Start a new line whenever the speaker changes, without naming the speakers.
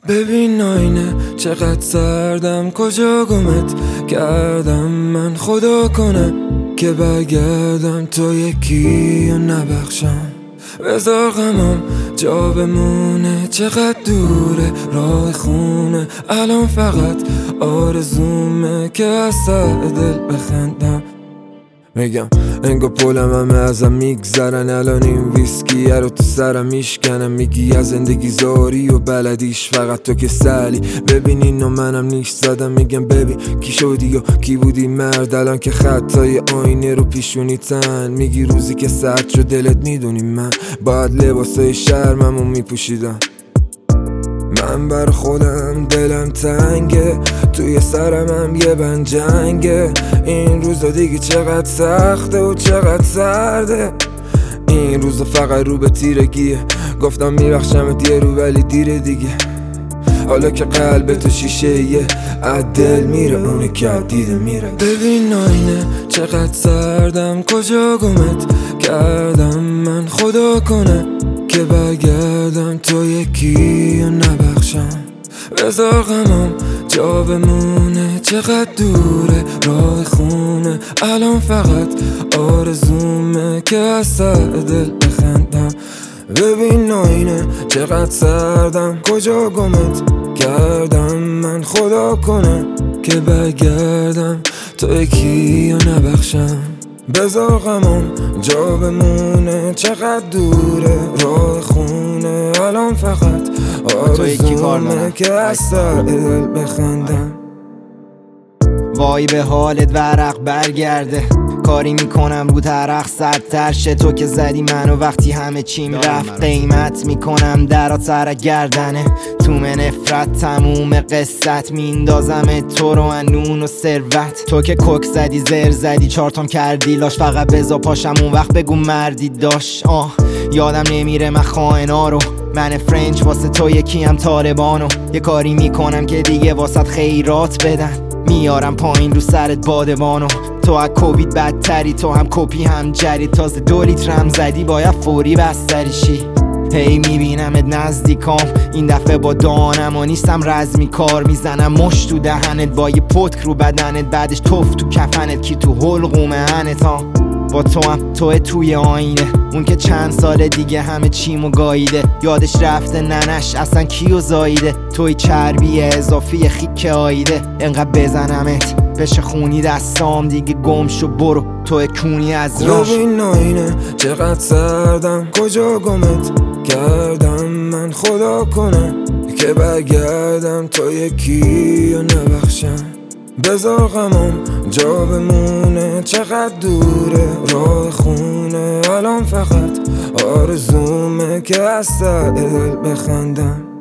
ببین آینه چقدر سردم، کجا گمت کردم من، خدا کنه که برگردم تو یکی و نبخشم. بذار غمم جا بمونه، چقدر دوره راه خونه، الان فقط آرزومه که از سر دل بخندم. میگم انگار پولم همه ازم میگذرن، الان این ویسکیه رو تو سرم میشکنم. میگی از زندگی زاری و بلدیش فقط تو که سلی. ببین اینو منم نیش زدم، میگم ببین کی شدی یا کی بودی مرد، الان که خطای آینه رو پیشونی تن. میگی روزی که سرد شد دلت، میدونی من باید لباسای شرممو میپوشیدم. من بر خودم دلم تنگه، توی سرمم یه بند جنگه. این روزا دیگه چقدر سخته و چقدر سرده، این روزا فقط رو به تیرگیه. گفتم میبخشمت یه رو ولی دیره دیگه، حالا که قلب تو شیشه یه عدل میره، اونه که دیده میره. ببین آینه چقدر سردم، کجا گمت کردم من، خدا کنه که برگردم تو یکی و نبخشم. بذار غمم جا بمونه، چقدر دوره راه خونه، الان فقط آرزومه که از سر دل بخندم. ببین آینه چقدر سردم، کجا گمت کردم من، خدا کنه که برگردم تو یکی و نبخشم. بذار غمم جا بمونه، چقدر دوره راه خونه، الان فقط آرزومه که از سر دل بخندم.
وای به حالت ورق برگرده، کاری میکنم رو ترخ سردتر شه. تو که زدی منو وقتی همه چیم رفت، قیمت میکنم درات سر گردنه. تو من نفرت تموم قصت، میندازم تو رو انون و ثروت. تو که کوک زدی زر زدی چارتام کردی لاش، فقط بزا پاشم اون وقت بگو مردی داشت. یادم نمیره من خائنا رو، من فرنچ واسه تو یکیم طالبانو. یه کاری میکنم که دیگه واسط خیرات بدن، میارم پایین رو سرت بادبانو. تو از کووید بدتری، تو هم کپی هم جری، تازه 2 لیترم زدی باید فوری بستری شی. هی میبینمت نزدیکام، این دفعه با دانم و نیستم رزمی کار میزنم مش تو دهنت با یه پتک رو بدنت، بعدش توف تو کفنت کی تو حلقوم هنت. با تو هم توی آینه، اون که چند سال دیگه همه چیمو گاییده، یادش رفته ننش اصلا کیو زاییده. توی چربی اضافی خیک آیده، انقدر بزنمت بشه خونی دستام دیگه گم شو برو توی کونی از راش.
ببین آینه چقدر سردم، کجا گمت کردم من، خدا کنه که برگردم تو یکی و نبخشم. بذار غمم جا بمونه، چقدر دوره راه خونه، الان فقط آرزومه که از سر دل بخندم.